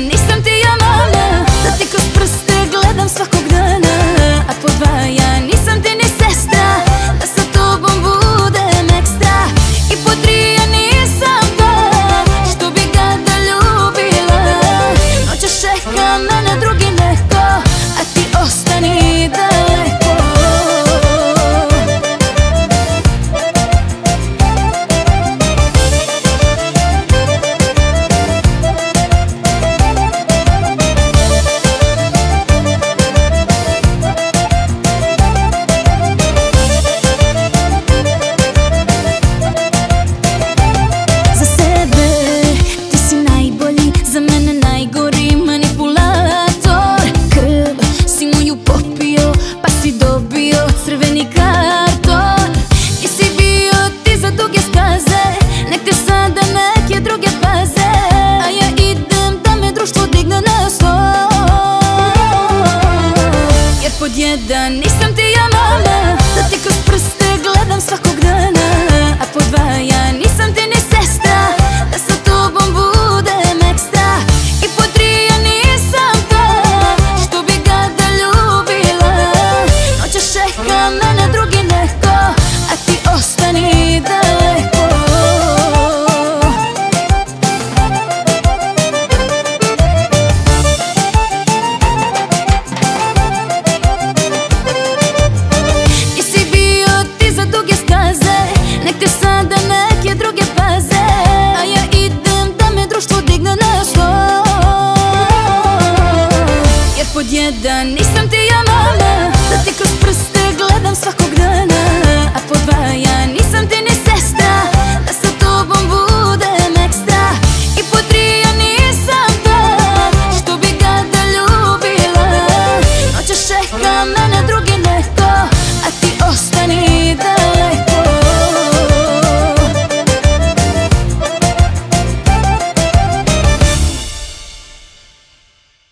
nisam ti ja mama, da ti kroz prste gledam svakog dana. A po dva ja nisam ti ni sestra, da sa tobom budem ekstra. I po tri ja nisam ta, što bi ga da ljubila. Noćas čeka mene drugi neko, a ti ostani daleko. Crveni karton, nisi bio ti za duge staze, nek te sada neke druge paze. A ja idem da me društvo digne na sto. Jer pod jedan nisam ti ja mama, da ti kroz prste gledam svakog dana. A pod dva ja nisam ti ni sestra, da sa tobom budem ekstra. I pod tri ja nisam ta, što bi ga da ljubila. Noćas čeka mene drugi neko, a ti ostani daleko. Nisi bio ti za duge staze, nek te sada neke druge paze. A ja idem da me društvo digne na sto. Jer pod jedan nisam ti ja mama, da ti kroz prste gledam svakog dana. A po dva